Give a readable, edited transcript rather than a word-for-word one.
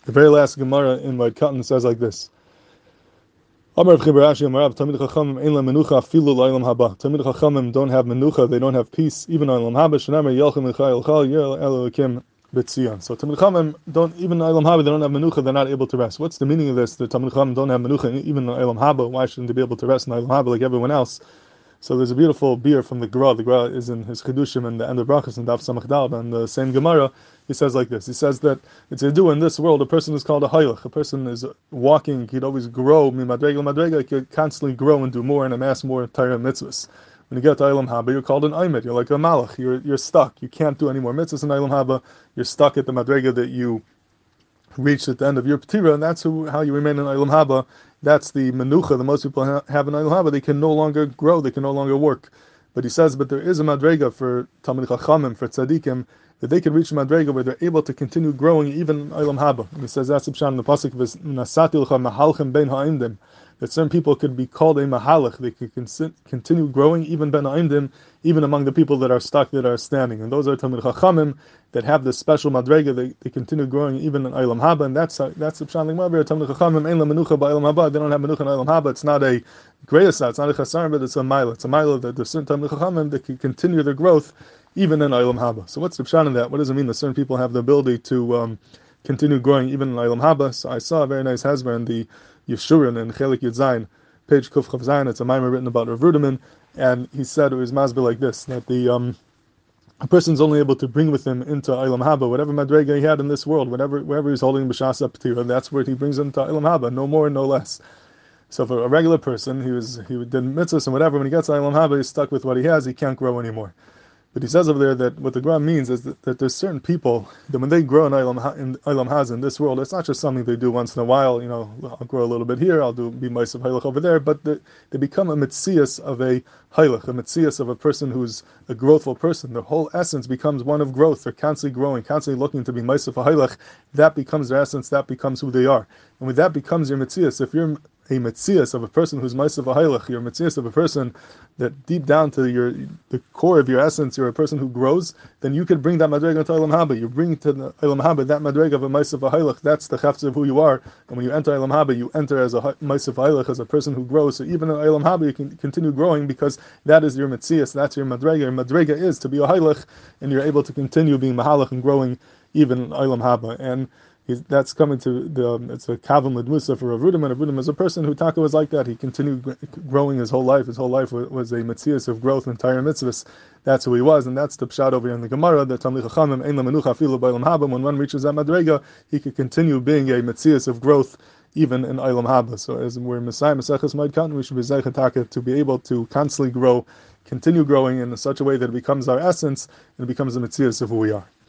The very last Gemara in Moed Katan says like this. Amar Rav Rashi Amar Rav Talmid Chachamim ein la menucha afilu la'olam haba. Talmid Chachamim don't have menucha, they don't have peace, even olam haba. Shenamar yelchem l'chai l'chal yel Elokim b'tzion. So Talmid Chachamim don't, even olam haba, they don't have menucha, they're not able to rest. What's the meaning of this? The Talmid Chachamim don't have menucha, even olam haba. Why shouldn't they be able to rest in olam haba like everyone else? So there's a beautiful beer from the Gra. The Gra is in his Chedushim and the end of Brachas and Daf Samach Daled. And the same Gemara, he says like this. He says that it's a do in this world. A person is called a haylach. A person is walking. He'd always grow. Madrega madrega. He could constantly grow and do more and amass more Torah mitzvahs. When you get to Olam Haba, you're called an Aymed. You're like a Malach. You're stuck. You can't do any more mitzvahs in Olam Haba. You're stuck at the madrega that you reached at the end of your Ptira, and that's how you remain in Olam Haba. That's the menucha that most people have in Olam Haba. They can no longer grow, they can no longer work. But he says, but there is a madrega for Talmid Chachamim, for tzaddikim, that they can reach a madrega where they're able to continue growing even in Olam Haba. And he says that's in the pasuk Nasati l'cha mahalchem bein ha'imdim, that certain people could be called a mahalach. They could continue growing even ben ha'imdim, even among the people that are stuck, that are standing. And those are Talmid Chachamim that have this special madrega. They continue growing even in Olam Haba, and that's the pshat in Gemara. Talmid Chachamim ein la menucha ba'olam haba. They don't have menucha in Olam Haba. It's not a greatest, it's not a chasar, but it's a mila. It's a mila that there's certain Talmid Chachamim that can continue their growth even in Olam Haba. So what's the pshat in that? What does it mean that certain people have the ability to continue growing even in Olam Haba? So I saw a very nice hasbara in the Yeshurin in Chelik Yud Zayin, page Kuf Chav Zayin. It's a mimer written about Rav Ruderman, and he said it was masbir like this, that a person's only able to bring with him into Olam Haba whatever madrega he had in this world, wherever he's holding b'shas p'tira, that's where he brings him to Olam Haba, no more, no less. So for a regular person, he did mitzvahs and whatever, when he gets to Olam Haba, he's stuck with what he has, he can't grow anymore. But he says over there that what the Gra means is that there's certain people that when they grow in Olam Haz in this world, it's not just something they do once in a while. I'll grow a little bit here, I'll be myself haylach over there, but they become a mitzias of a haylach, a mitzias of a person who's a growthful person. Their whole essence becomes one of growth. They're constantly growing, constantly looking to be myself haylach. That becomes their essence. That becomes who they are. And when that becomes your mitzias, if you're a mitzias of a person who's myself haylach, you're a mitzias of a person that deep down to the core of your essence, you're a person who grows, then you could bring that madrega to Olam Haba. You bring to the Olam Haba that madrega of a myself haylach. That's the chafetz of who you are. And when you enter Olam Haba, you enter as a myself haylach, as a person who grows. So even in Olam Haba, you can continue growing because that is your mitzias, that's your madrega. Your madrega is to be a haylach, and you're able to continue being mahalach and growing even in Olam Haba. And that's coming to it's a kavim l'dmusa for Rav Ruderman. Rav Ruderman is a person who Taka was like that. He continued growing his whole life. His whole life was a mitzias of growth and Torah mitzvahs. That's who he was, and that's the pshat over here in the Gemara. That Talmid Chachamim ein la menucha afilu b'olam haba. When one reaches that madrega, he could continue being a mitzias of growth even in Olam Haba. So as we're Messiah Maseches Moed Katan, we should be zeichet to be able to constantly grow, continue growing in such a way that it becomes our essence and it becomes the mitzias of who we are.